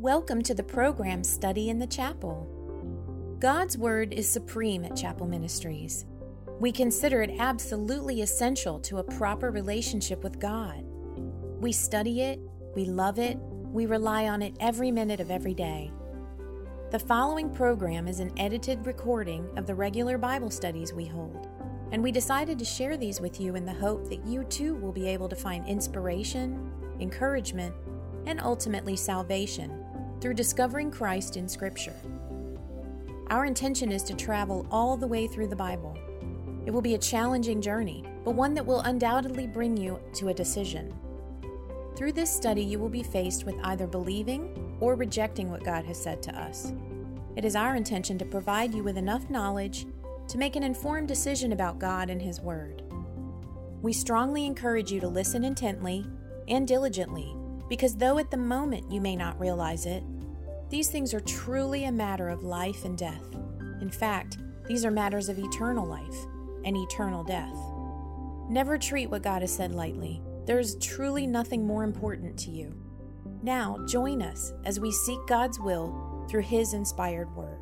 Welcome to the program Study in the Chapel. God's Word is supreme at Chapel Ministries. We consider it absolutely essential to a proper relationship with God. We study it, we love it, we rely on it every minute of every day. The following program is an edited recording of the regular Bible studies we hold, and we decided to share these with you in the hope that you too will be able to find inspiration, encouragement, and ultimately salvation through discovering Christ in Scripture. Our intention is to travel all the way through the Bible. It will be a challenging journey, but one that will undoubtedly bring you to a decision. Through this study, you will be faced with either believing or rejecting what God has said to us. It is our intention to provide you with enough knowledge to make an informed decision about God and His Word. We strongly encourage you to listen intently and diligently, because though at the moment you may not realize it, these things are truly a matter of life and death. In fact, these are matters of eternal life and eternal death. Never treat what God has said lightly. There is truly nothing more important to you. Now, join us as we seek God's will through His inspired Word.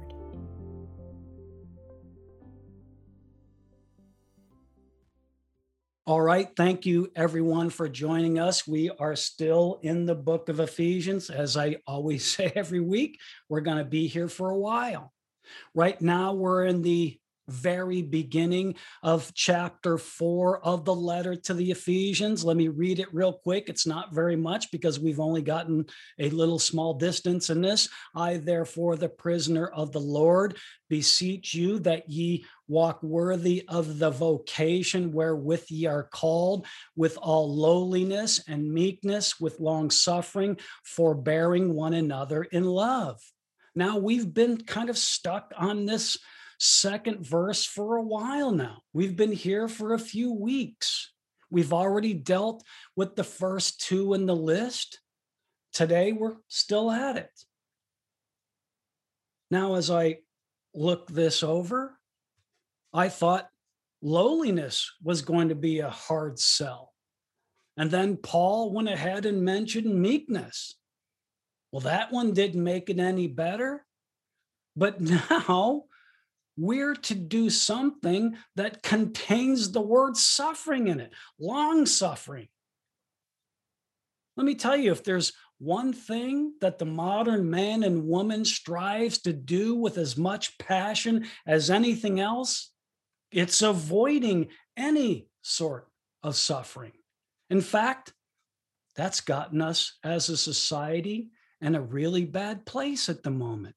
All right. Thank you, everyone, for joining us. We are still in the book of Ephesians. As I always say every week, we're going to be here for a while. Right now, we're in the very beginning of chapter 4 of the letter to the Ephesians. Let me read it real quick. It's not very much because we've only gotten a little small distance in this. I, therefore, the prisoner of the Lord, beseech you that ye walk worthy of the vocation wherewith ye are called, with all lowliness and meekness, with long suffering, forbearing one another in love. Now, we've been kind of stuck on this second verse for a while now. We've been here for a few weeks. We've already dealt with the first two in the list. Today, we're still at it. Now, as I look this over, I thought lowliness was going to be a hard sell. And then Paul went ahead and mentioned meekness. Well, that one didn't make it any better. But now we're to do something that contains the word suffering in it, long suffering. Let me tell you, if there's one thing that the modern man and woman strives to do with as much passion as anything else, it's avoiding any sort of suffering. In fact, that's gotten us as a society in a really bad place at the moment.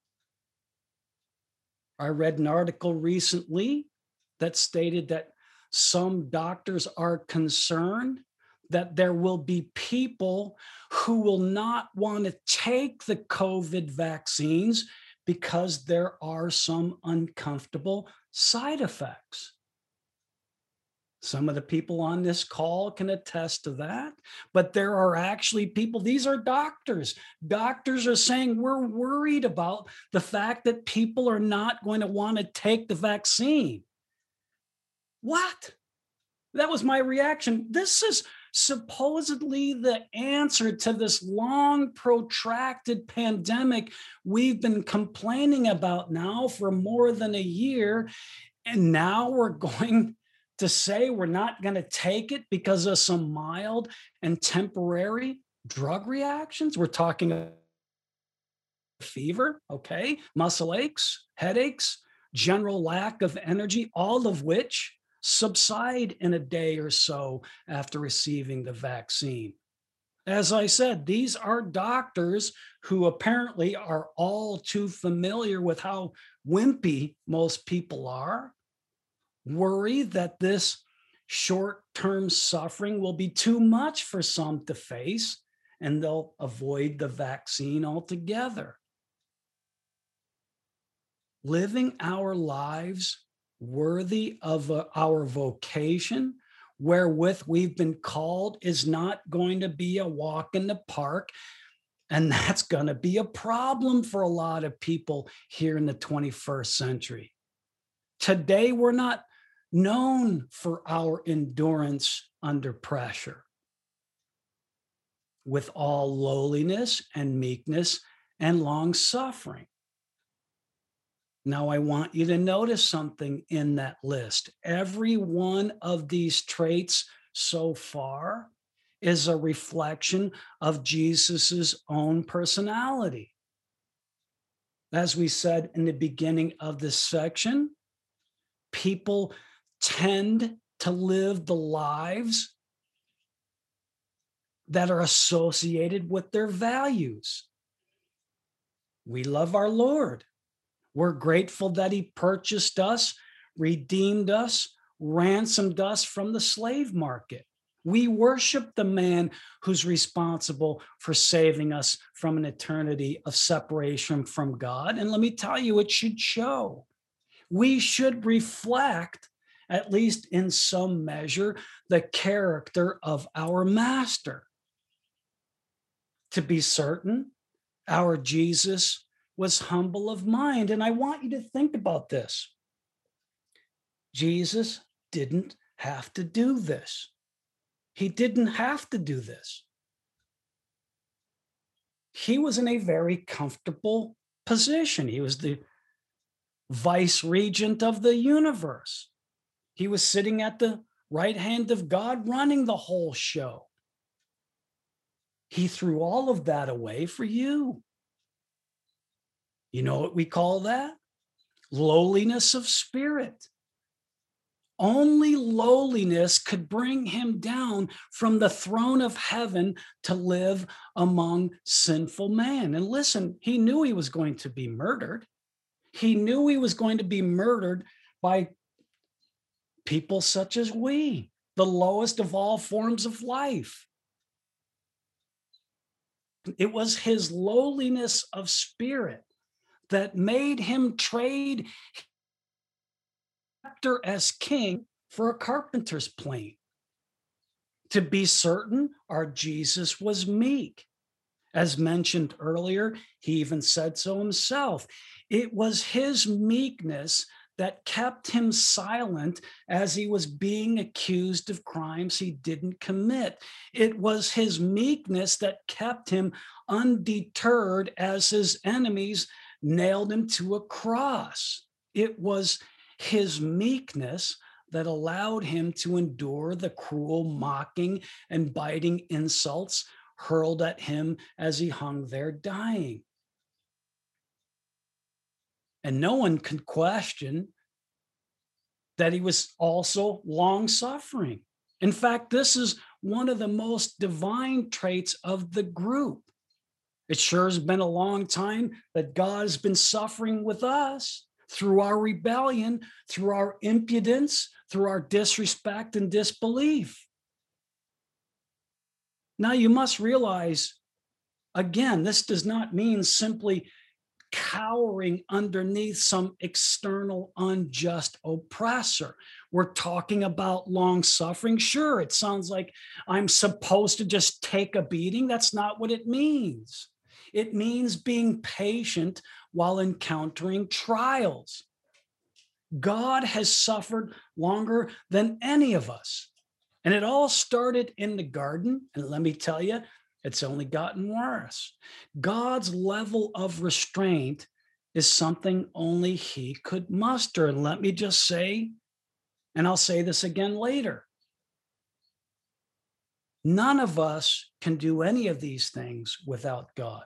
I read an article recently that stated that some doctors are concerned that there will be people who will not want to take the COVID vaccines because there are some uncomfortable side effects. Some of the people on this call can attest to that, but there are actually people, these are doctors. Doctors are saying we're worried about the fact that people are not going to want to take the vaccine. What? That was my reaction. This is supposedly the answer to this long, protracted pandemic we've been complaining about now for more than a year, and now we're going to say we're not going to take it because of some mild and temporary drug reactions. We're talking about fever, okay, muscle aches, headaches, general lack of energy, all of which subside in a day or so after receiving the vaccine. As I said, these are doctors who apparently are all too familiar with how wimpy most people are, worry that this short-term suffering will be too much for some to face, and they'll avoid the vaccine altogether. Living our lives worthy of our vocation, wherewith we've been called, is not going to be a walk in the park. And that's going to be a problem for a lot of people here in the 21st century. Today, we're not known for our endurance under pressure. With all lowliness and meekness, and long suffering. Now, I want you to notice something in that list. Every one of these traits so far is a reflection of Jesus's own personality. As we said in the beginning of this section, people tend to live the lives that are associated with their values. We love our Lord. We're grateful that he purchased us, redeemed us, ransomed us from the slave market. We worship the man who's responsible for saving us from an eternity of separation from God. And let me tell you, it should show. We should reflect, at least in some measure, the character of our master. To be certain, our Jesus was humble of mind. And I want you to think about this. Jesus didn't have to do this. He didn't have to do this. He was in a very comfortable position. He was the vice regent of the universe. He was sitting at the right hand of God, running the whole show. He threw all of that away for you. You know what we call that? Lowliness of spirit. Only lowliness could bring him down from the throne of heaven to live among sinful man. And listen, he knew he was going to be murdered. He knew he was going to be murdered by people such as we, the lowest of all forms of life. It was his lowliness of spirit that made him trade as king for a carpenter's plane. To be certain, our Jesus was meek. As mentioned earlier, he even said so himself. It was his meekness that kept him silent as he was being accused of crimes he didn't commit. It was his meekness that kept him undeterred as his enemies nailed him to a cross. It was his meekness that allowed him to endure the cruel mocking and biting insults hurled at him as he hung there dying. And no one could question that he was also long suffering. In fact, this is one of the most divine traits of the group. It sure has been a long time that God has been suffering with us through our rebellion, through our impudence, through our disrespect and disbelief. Now, you must realize, again, this does not mean simply cowering underneath some external unjust oppressor. We're talking about long suffering. Sure, it sounds like I'm supposed to just take a beating. That's not what it means. It means being patient while encountering trials. God has suffered longer than any of us. And it all started in the garden. And let me tell you, it's only gotten worse. God's level of restraint is something only he could muster. And let me just say, and I'll say this again later, none of us can do any of these things without God.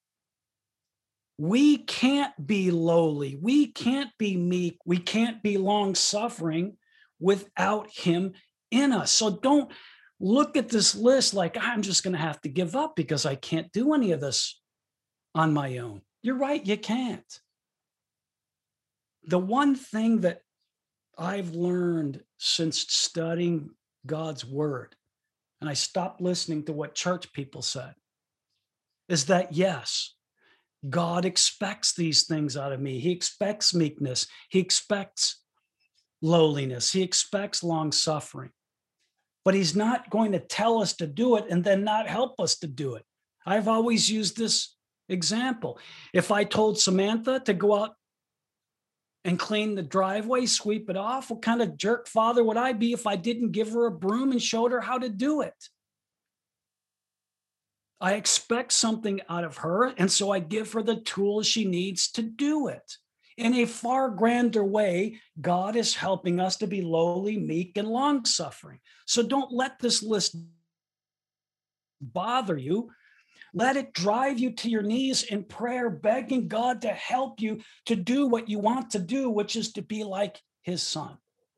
We can't be lowly. We can't be meek. We can't be long suffering without him in us. So don't look at this list like I'm just going to have to give up because I can't do any of this on my own. You're right, you can't. The one thing that I've learned since studying God's word, and I stopped listening to what church people said, is that yes, God expects these things out of me. He expects meekness. He expects lowliness. He expects long suffering. But he's not going to tell us to do it and then not help us to do it. I've always used this example. If I told Samantha to go out and clean the driveway, sweep it off, what kind of jerk father would I be if I didn't give her a broom and showed her how to do it? I expect something out of her, and so I give her the tools she needs to do it. In a far grander way, God is helping us to be lowly, meek, and long suffering. So don't let this list bother you. Let it drive you to your knees in prayer, begging God to help you to do what you want to do, which is to be like his son.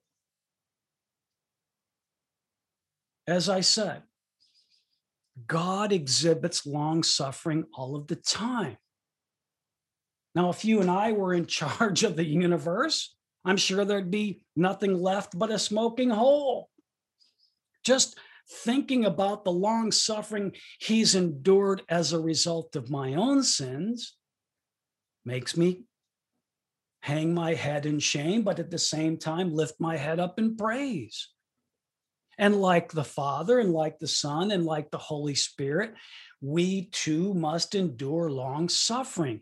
As I said, God exhibits long suffering all of the time. Now, if you and I were in charge of the universe, I'm sure there'd be nothing left but a smoking hole. Just thinking about the long suffering he's endured as a result of my own sins makes me hang my head in shame, but at the same time, lift my head up in praise. And like the Father, and like the Son, and like the Holy Spirit, we too must endure long suffering.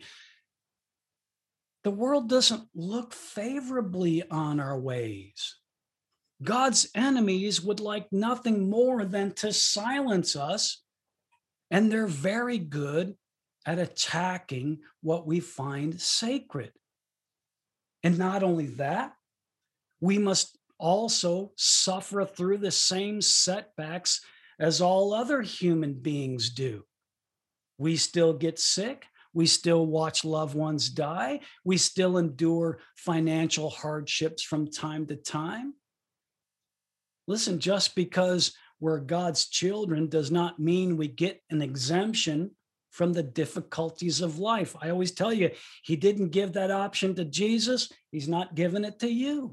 The world doesn't look favorably on our ways. God's enemies would like nothing more than to silence us, and they're very good at attacking what we find sacred. And not only that, we must also suffer through the same setbacks as all other human beings do. We still get sick. We still watch loved ones die. We still endure financial hardships from time to time. Listen, just because we're God's children does not mean we get an exemption from the difficulties of life. I always tell you, he didn't give that option to Jesus. He's not giving it to you.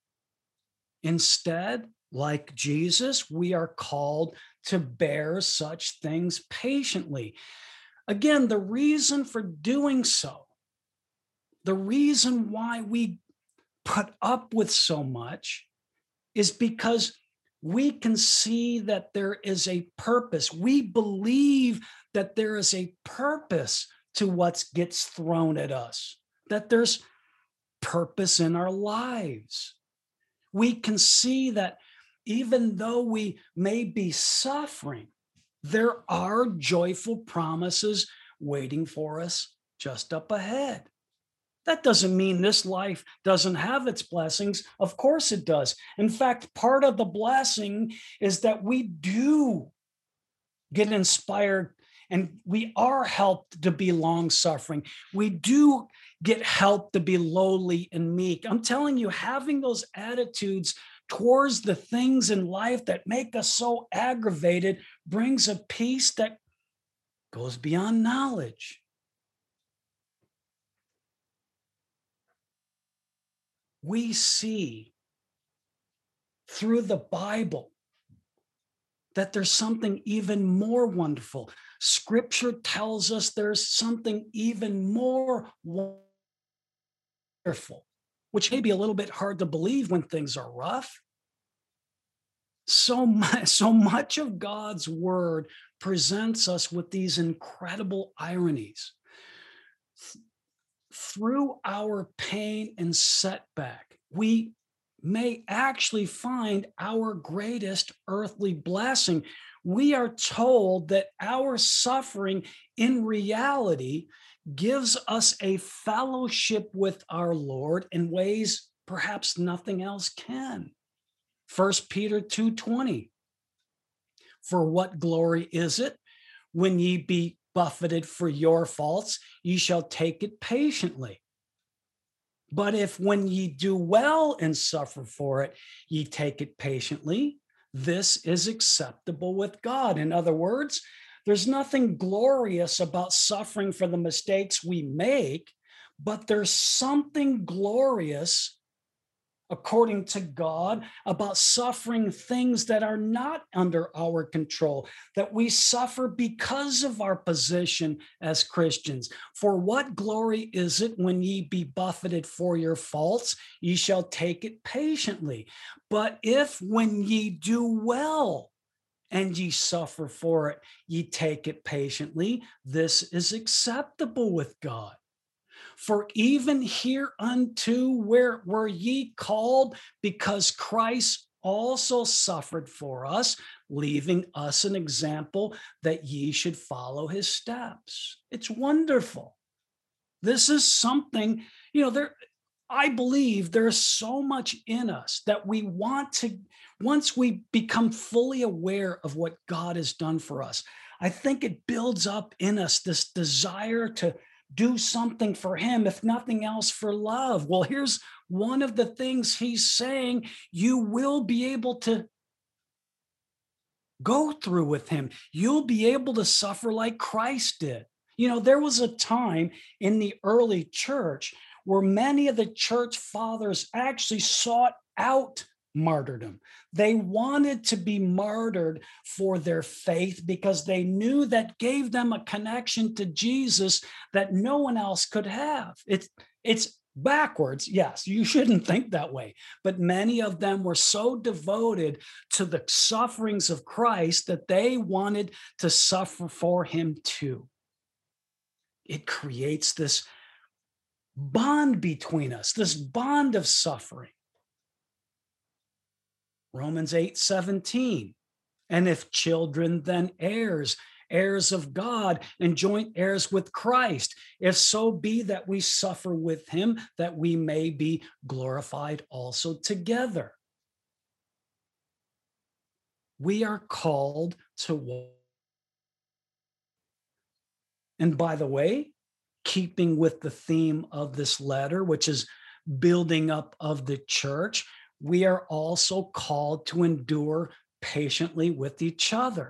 Instead, like Jesus, we are called to bear such things patiently. Again, the reason for doing so, the reason why we put up with so much is because we can see that there is a purpose. We believe that there is a purpose to what gets thrown at us, that there's purpose in our lives. We can see that even though we may be suffering, there are joyful promises waiting for us just up ahead. That doesn't mean this life doesn't have its blessings. Of course it does. In fact, part of the blessing is that we do get inspired and we are helped to be long suffering. We do get helped to be lowly and meek. I'm telling you, having those attitudes towards the things in life that make us so aggravated brings a peace that goes beyond knowledge. We see through the Bible that there's something even more wonderful. Scripture tells us there's something even more wonderful, which may be a little bit hard to believe when things are rough. So much of God's word presents us with these incredible ironies. Through our pain and setback, we may actually find our greatest earthly blessing. We are told that our suffering in reality gives us a fellowship with our Lord in ways perhaps nothing else can. 1 Peter 2:20. For what glory is it when ye be buffeted for your faults, ye shall take it patiently. But if when ye do well and suffer for it, ye take it patiently, this is acceptable with God. In other words, there's nothing glorious about suffering for the mistakes we make, but there's something glorious, according to God, about suffering things that are not under our control, that we suffer because of our position as Christians. For what glory is it when ye be buffeted for your faults, ye shall take it patiently. But if when ye do well and ye suffer for it, ye take it patiently, this is acceptable with God. For even hereunto were ye called, because Christ also suffered for us, leaving us an example that ye should follow his steps. It's wonderful. This is something, I believe there's so much in us that we want to, once we become fully aware of what God has done for us, I think it builds up in us this desire to do something for him, if nothing else for love. Well, here's one of the things he's saying: you will be able to go through with him. You'll be able to suffer like Christ did. There was a time in the early church where many of the church fathers actually sought out martyrdom. They wanted to be martyred for their faith because they knew that gave them a connection to Jesus that no one else could have. It's backwards. Yes, you shouldn't think that way. But many of them were so devoted to the sufferings of Christ that they wanted to suffer for him too. It creates this bond between us, this bond of suffering. Romans 8:17. And if children, then heirs, heirs of God, and joint heirs with Christ, if so be that we suffer with him, that we may be glorified also together. We are called to walk. And by the way, keeping with the theme of this letter, which is building up of the church, we are also called to endure patiently with each other.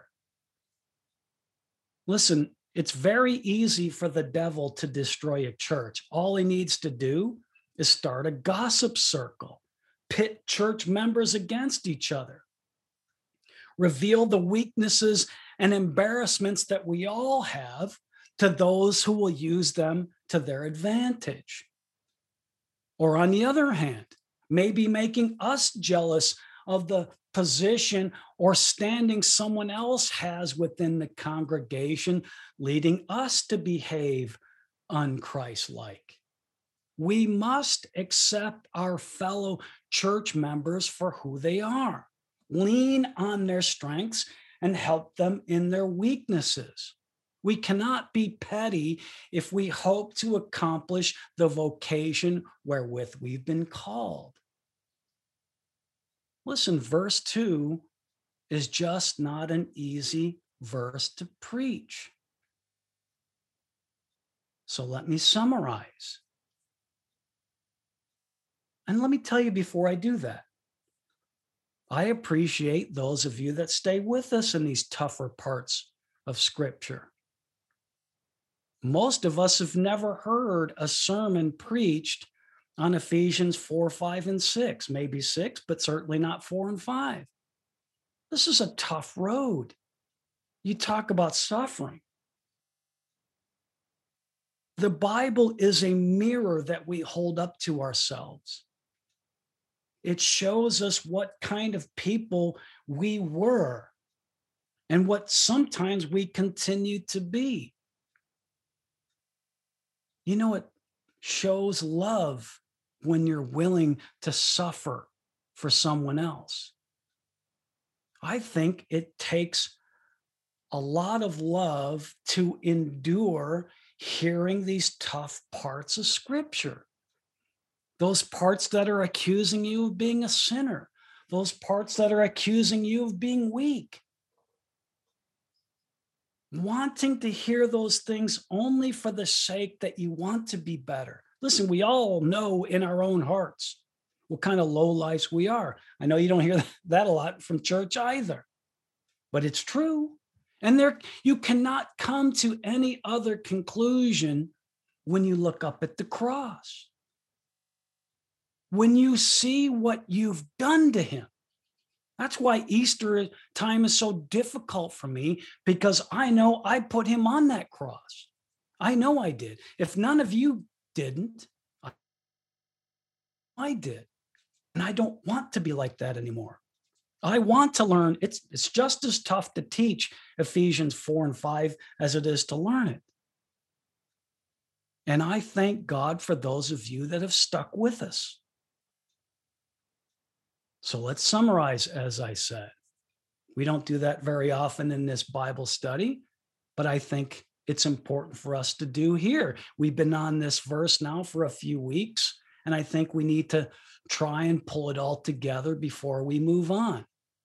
Listen, it's very easy for the devil to destroy a church. All he needs to do is start a gossip circle, pit church members against each other, reveal the weaknesses and embarrassments that we all have to those who will use them to their advantage. Or on the other hand, maybe making us jealous of the position or standing someone else has within the congregation, leading us to behave unchristlike. We must accept our fellow church members for who they are, lean on their strengths, and help them in their weaknesses. We cannot be petty if we hope to accomplish the vocation wherewith we've been called. Listen, verse 2 is just not an easy verse to preach. So let me summarize. And let me tell you before I do that, I appreciate those of you that stay with us in these tougher parts of Scripture. Most of us have never heard a sermon preached on Ephesians 4, 5, and 6, maybe 6, but certainly not 4 and 5. This is a tough road. You talk about suffering. The Bible is a mirror that we hold up to ourselves. It shows us what kind of people we were and what sometimes we continue to be. It shows love when you're willing to suffer for someone else. I think it takes a lot of love to endure hearing these tough parts of Scripture. Those parts that are accusing you of being a sinner, those parts that are accusing you of being weak. Wanting to hear those things only for the sake that you want to be better. Listen, we all know in our own hearts what kind of lowlifes we are. I know you don't hear that a lot from church either, but it's true. And you cannot come to any other conclusion when you look up at the cross. When you see what you've done to him. That's why Easter time is so difficult for me, because I know I put him on that cross. I know I did. If none of you didn't, I did. And I don't want to be like that anymore. I want to learn. It's just as tough to teach Ephesians 4 and 5 as it is to learn it. And I thank God for those of you that have stuck with us. So let's summarize, as I said. We don't do that very often in this Bible study, but I think it's important for us to do here. We've been on this verse now for a few weeks, and I think we need to try and pull it all together before we move on.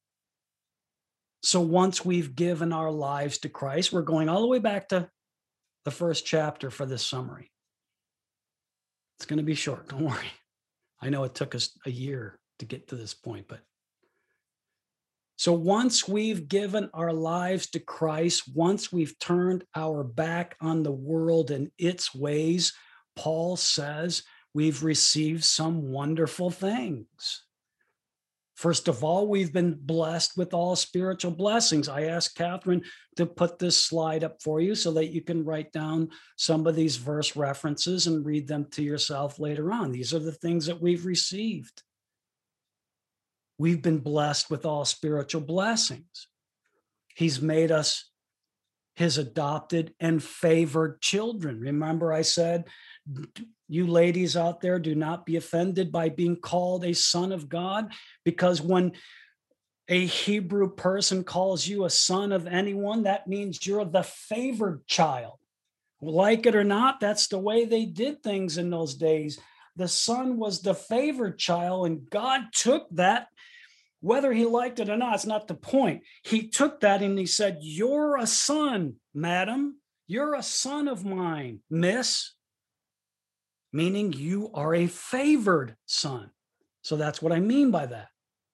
So once we've given our lives to Christ, we're going all the way back to the first chapter for this summary. It's going to be short, don't worry. I know it took us a year to get to this point, but so once we've given our lives to Christ, once we've turned our back on the world and its ways, Paul says we've received some wonderful things. First of all, we've been blessed with all spiritual blessings. I asked Catherine to put this slide up for you so that you can write down some of these verse references and read them to yourself later on. These are the things that we've received. We've been blessed with all spiritual blessings. He's made us his adopted and favored children. Remember, I said, you ladies out there, do not be offended by being called a son of God, because when a Hebrew person calls you a son of anyone, that means you're the favored child. Like it or not, that's the way they did things in those days. The son was the favored child, and God took that. Whether he liked it or not, it's not the point. He took that and he said, you're a son, madam. You're a son of mine, miss. Meaning you are a favored son. So that's what I mean by that.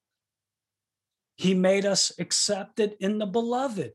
He made us accepted in the beloved.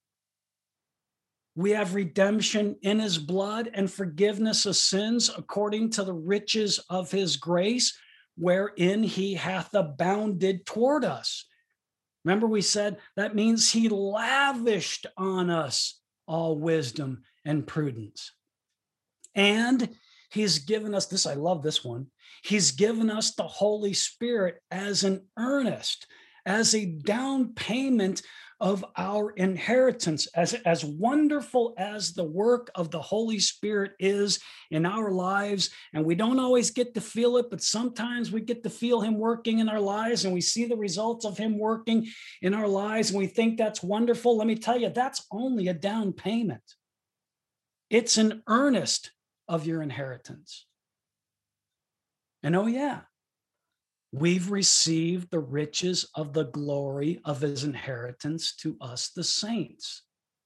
We have redemption in his blood and forgiveness of sins according to the riches of his grace, wherein he hath abounded toward us. Remember, we said that means he lavished on us all wisdom and prudence. And he's given us this, I love this one. He's given us the Holy Spirit as an earnest, as a down payment of our inheritance. As wonderful as the work of the Holy Spirit is in our lives, and we don't always get to feel it, but sometimes we get to feel him working in our lives, and we see the results of him working in our lives, and we think that's wonderful. Let me tell you, that's only a down payment. It's an earnest of your inheritance. And oh yeah, we've received the riches of the glory of his inheritance to us, the saints,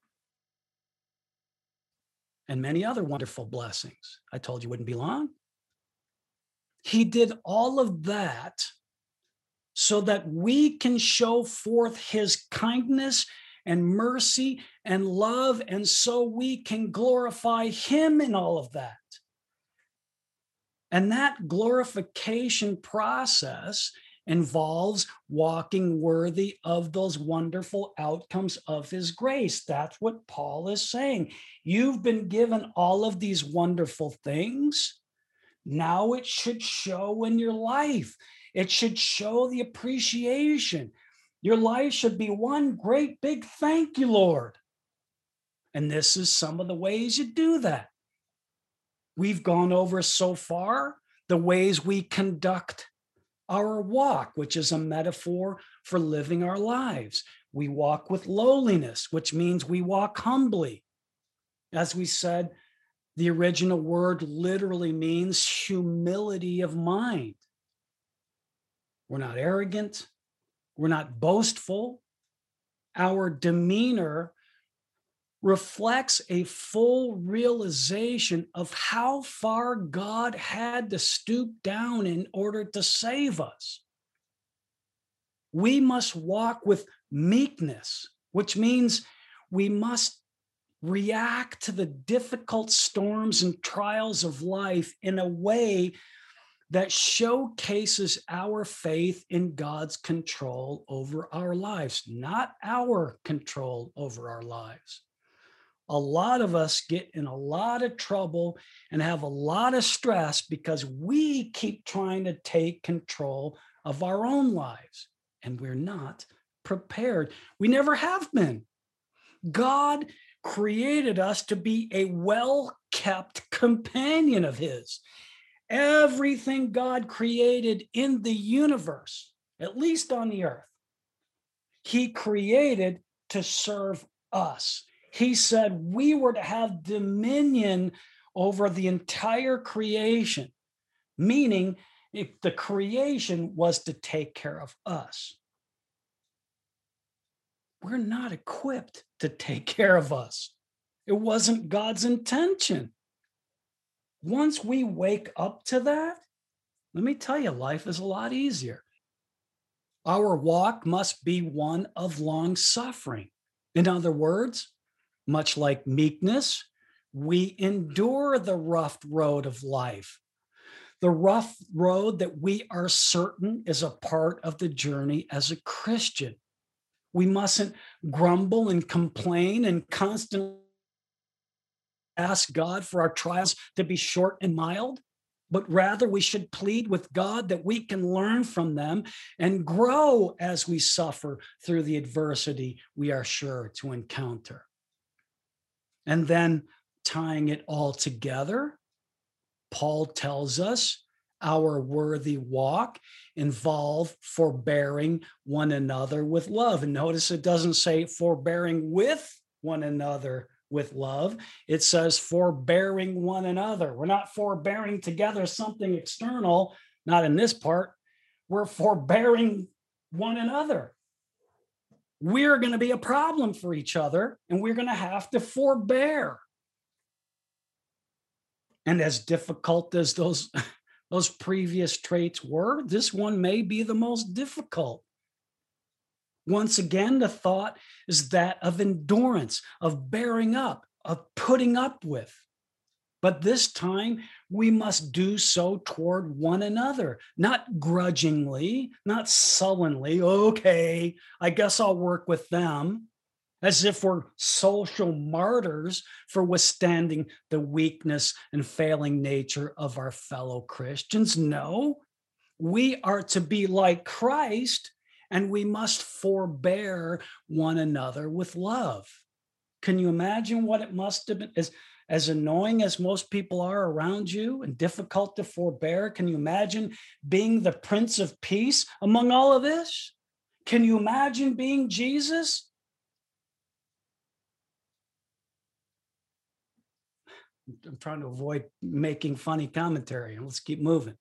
and many other wonderful blessings. I told you wouldn't be long. He did all of that so that we can show forth his kindness and mercy and love, and so we can glorify him in all of that. And that glorification process involves walking worthy of those wonderful outcomes of his grace. That's what Paul is saying. You've been given all of these wonderful things. Now it should show in your life. It should show the appreciation. Your life should be one great big thank you, Lord. And this is some of the ways you do that. We've gone over so far the ways we conduct our walk, which is a metaphor for living our lives. We walk with lowliness, which means we walk humbly. As we said, the original word literally means humility of mind. We're not arrogant. We're not boastful. Our demeanor reflects a full realization of how far God had to stoop down in order to save us. We must walk with meekness, which means we must react to the difficult storms and trials of life in a way that showcases our faith in God's control over our lives, not our control over our lives. A lot of us get in a lot of trouble and have a lot of stress because we keep trying to take control of our own lives, and we're not prepared. We never have been. God created us to be a well-kept companion of his. Everything God created in the universe, at least on the earth, He created to serve us. He said we were to have dominion over the entire creation, meaning if the creation was to take care of us. We're not equipped to take care of us. It wasn't God's intention. Once we wake up to that, let me tell you, life is a lot easier. Our walk must be one of long suffering. In other words, much like meekness, we endure the rough road of life. The rough road that we are certain is a part of the journey as a Christian. We mustn't grumble and complain and constantly ask God for our trials to be short and mild, but rather we should plead with God that we can learn from them and grow as we suffer through the adversity we are sure to encounter. And then tying it all together, Paul tells us our worthy walk involve forbearing one another with love. And notice it doesn't say forbearing with one another with love. It says forbearing one another. We're not forbearing together something external, not in this part. We're forbearing one another. We're going to be a problem for each other, and we're going to have to forbear. And as difficult as those previous traits were, this one may be the most difficult. Once again, the thought is that of endurance, of bearing up, of putting up with. But this time, we must do so toward one another, not grudgingly, not sullenly. Okay, I guess I'll work with them, as if we're social martyrs for withstanding the weakness and failing nature of our fellow Christians. No, we are to be like Christ, and we must forbear one another with love. Can you imagine what it must have been? As annoying as most people are around you and difficult to forbear, can you imagine being the Prince of Peace among all of this? Can you imagine being Jesus? I'm trying to avoid making funny commentary. Let's keep moving.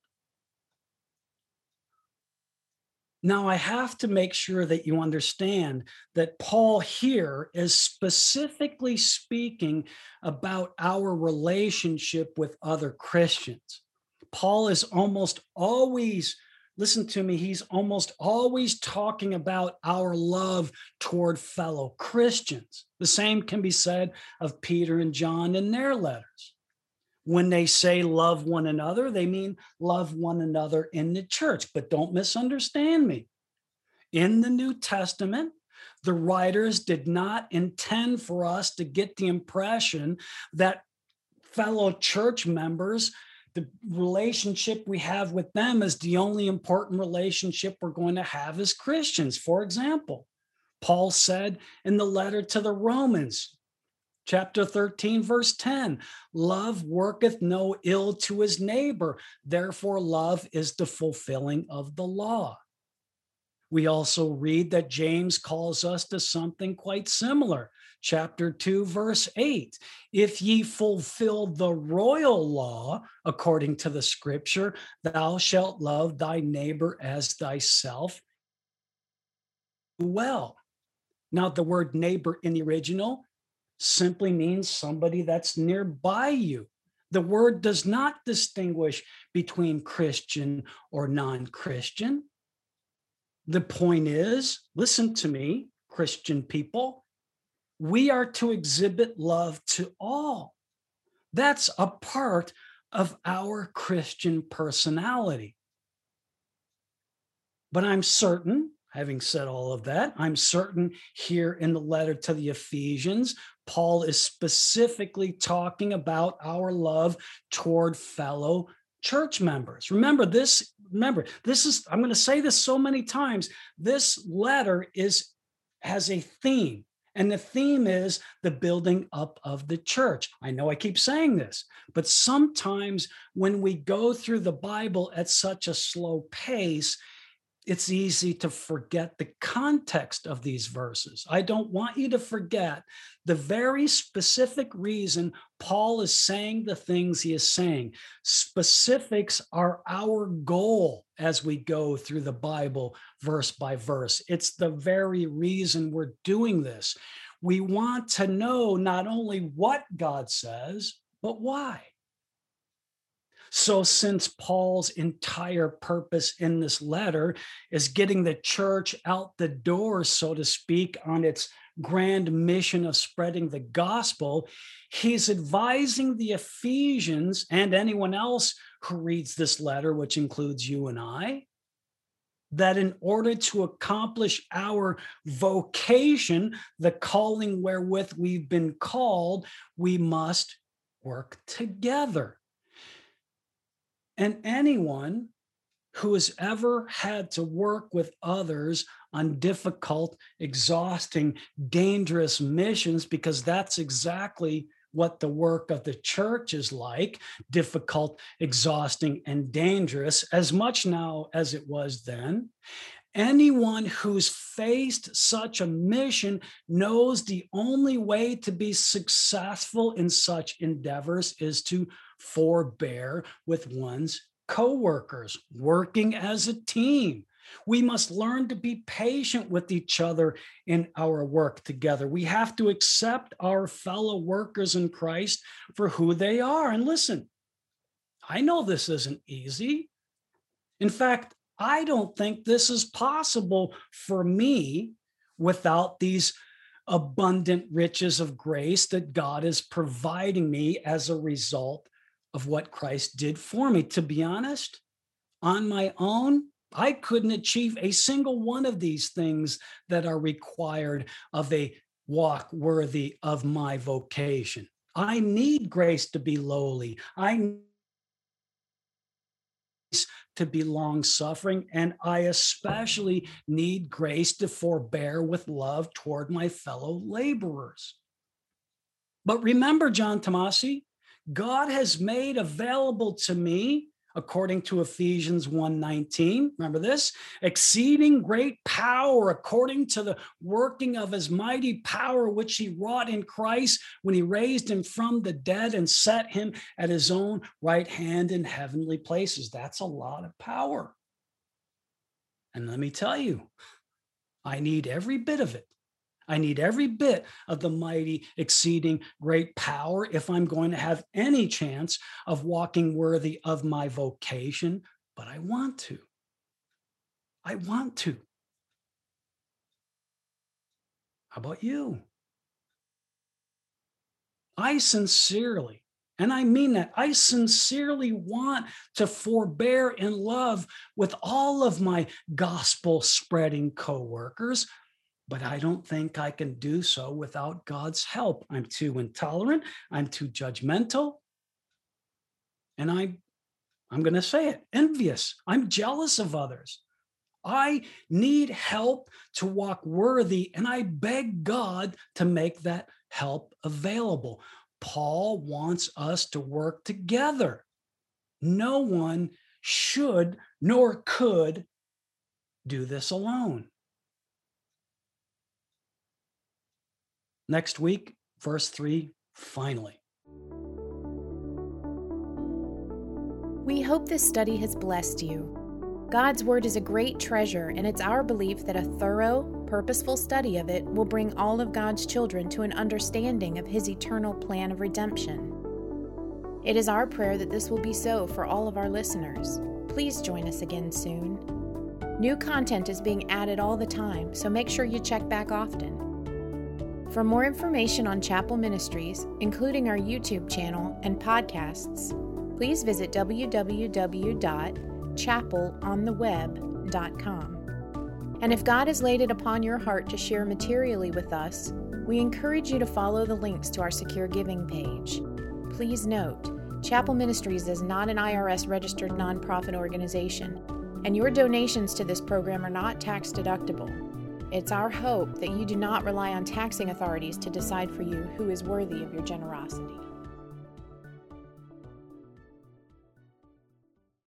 Now, I have to make sure that you understand that Paul here is specifically speaking about our relationship with other Christians. Paul is almost always, listen to me, he's almost always talking about our love toward fellow Christians. The same can be said of Peter and John in their letters. When they say love one another, they mean love one another in the church. But don't misunderstand me. In the New Testament, the writers did not intend for us to get the impression that fellow church members, the relationship we have with them is the only important relationship we're going to have as Christians. For example, Paul said in the letter to the Romans, Chapter 13, verse 10, love worketh no ill to his neighbor. Therefore, love is the fulfilling of the law. We also read that James calls us to something quite similar. Chapter 2, verse 8, if ye fulfill the royal law according to the scripture, thou shalt love thy neighbor as thyself. Well, now the word neighbor in the original simply means somebody that's nearby you. The word does not distinguish between Christian or non-Christian. The point is, listen to me, Christian people, we are to exhibit love to all. That's a part of our Christian personality. But I'm certain, having said all of that, I'm certain here in the letter to the Ephesians, Paul is specifically talking about our love toward fellow church members. Remember, this is, I'm going to say this so many times, this letter has a theme, and the theme is the building up of the church. I know I keep saying this, but sometimes when we go through the Bible at such a slow pace, it's easy to forget the context of these verses. I don't want you to forget the very specific reason Paul is saying the things he is saying. Specifics are our goal as we go through the Bible verse by verse. It's the very reason we're doing this. We want to know not only what God says, but why. So since Paul's entire purpose in this letter is getting the church out the door, so to speak, on its grand mission of spreading the gospel, he's advising the Ephesians and anyone else who reads this letter, which includes you and I, that in order to accomplish our vocation, the calling wherewith we've been called, we must work together. And anyone who has ever had to work with others on difficult, exhausting, dangerous missions, because that's exactly what the work of the church is like, difficult, exhausting, and dangerous, as much now as it was then. Anyone who's faced such a mission knows the only way to be successful in such endeavors is to forbear with one's coworkers, working as a team. We must learn to be patient with each other in our work together. We have to accept our fellow workers in Christ for who they are. And listen, I know this isn't easy. In fact, I don't think this is possible for me without these abundant riches of grace that God is providing me as a result of what Christ did for me. To be honest, on my own, I couldn't achieve a single one of these things that are required of a walk worthy of my vocation. I need grace to be lowly. I need to be long-suffering, and I especially need grace to forbear with love toward my fellow laborers. But remember, John Tomasi, God has made available to me, according to Ephesians 1:19, remember this, exceeding great power according to the working of his mighty power, which he wrought in Christ when he raised him from the dead and set him at his own right hand in heavenly places. That's a lot of power. And let me tell you, I need every bit of it. I need every bit of the mighty, exceeding great power if I'm going to have any chance of walking worthy of my vocation, but I want to. I want to. How about you? I sincerely, and I mean that, I sincerely want to forbear in love with all of my gospel spreading coworkers, but I don't think I can do so without God's help. I'm too intolerant. I'm too judgmental. And I'm going to say it, envious. I'm jealous of others. I need help to walk worthy, and I beg God to make that help available. Paul wants us to work together. No one should nor could do this alone. Next week, verse 3, finally. We hope this study has blessed you. God's Word is a great treasure, and it's our belief that a thorough, purposeful study of it will bring all of God's children to an understanding of His eternal plan of redemption. It is our prayer that this will be so for all of our listeners. Please join us again soon. New content is being added all the time, so make sure you check back often. For more information on Chapel Ministries, including our YouTube channel and podcasts, please visit www.chapelontheweb.com. And if God has laid it upon your heart to share materially with us, we encourage you to follow the links to our secure giving page. Please note, Chapel Ministries is not an IRS-registered nonprofit organization, and your donations to this program are not tax deductible. It's our hope that you do not rely on taxing authorities to decide for you who is worthy of your generosity.